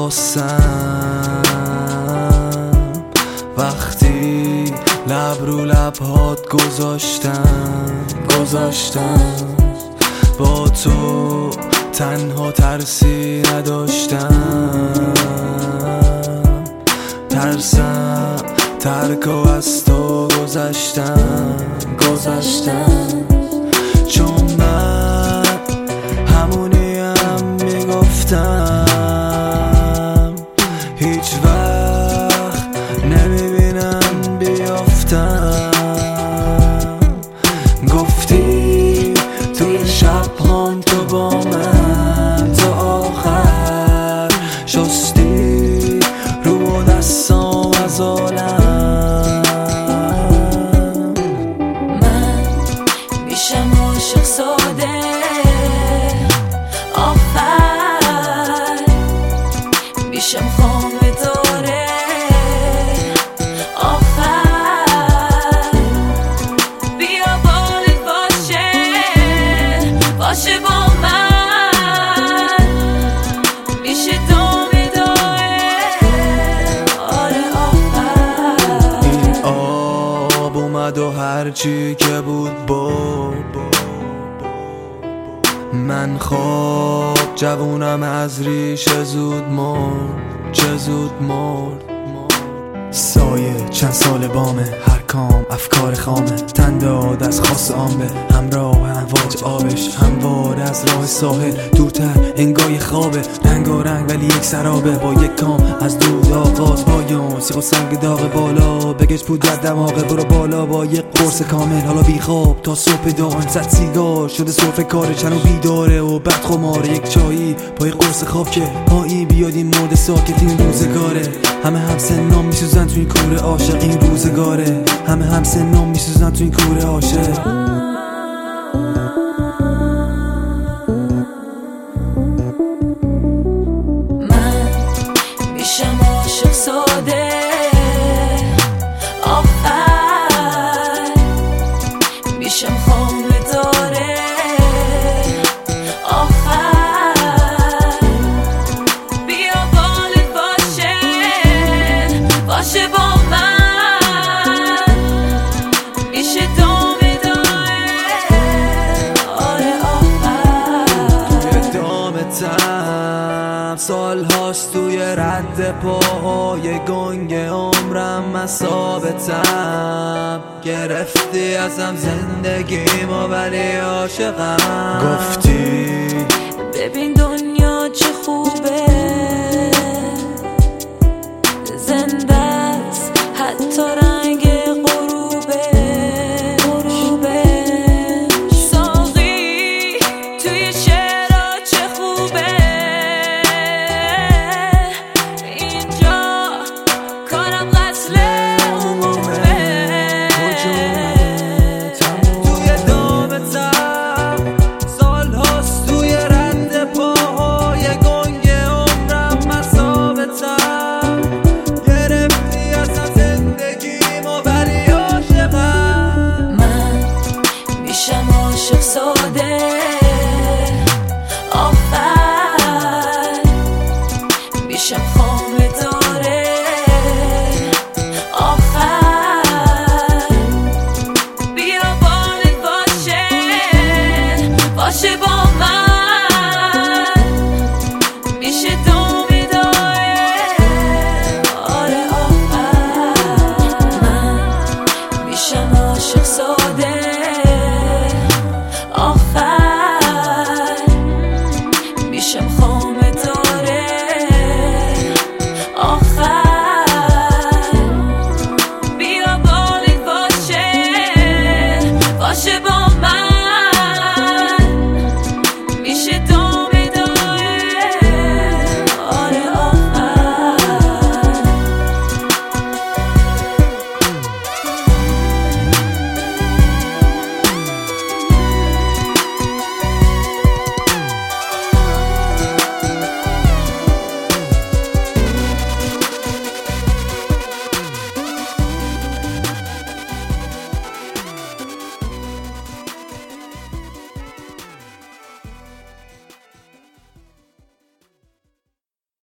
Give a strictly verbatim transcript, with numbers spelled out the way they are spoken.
واسم وقتی لب رو لبهات گذاشتم گذاشتم با تو تنها ترسی نداشتم، ترسم ترک و از تو گذشتم گذشتم چون من همونیم میگفتم هیچ وقت نمیبینم بیافتم. گفتی توی شب هام تو با من تا آخر شستی رو دستام از عالم. من میشم عاشق ساده آخر میشم خامه داره آخر بیا بالت باشه باشه با من میشه دامه داره آره آخر. این آب اومد و هرچی که بود بود من خواب جوونم از ریشه زود مرد چه زود مرد. سایه چند سال بامه هر کام افکار خامه تن داد از خاص آمبه همراه امواج آبش هموار از راه ساحل دورتر انگای خوابه رنگا رنگ ولی یک سرابه با یک کام از دود آغاز پایان سیخ و سنگ داغ بالا بگش پود در دماغه برو بالا با یک قرص کامل حالا بی خواب تا صبح دان زد سیگار شده صرف کاره چنو بیداره و بعد خماره یک چایی با یک قرص خواب که هایی بیاد این مود ساکت این روزگاره همه هم سنام میسوزن تو این کوره عاشق این روزگاره همه هم سنام میسوزن تو این کوره عاشق. من میشم عاشق ساده آخر میشم خامه داره آخر بیا بالت باشه باشه با من میشه دامه داره آره آخر. توی دامتم سال هاست توی رد پاهای گنگ عمرم من ثابتم گرفتی ازم زندگی ما ولی عاشقم. گفتی ببین دنیا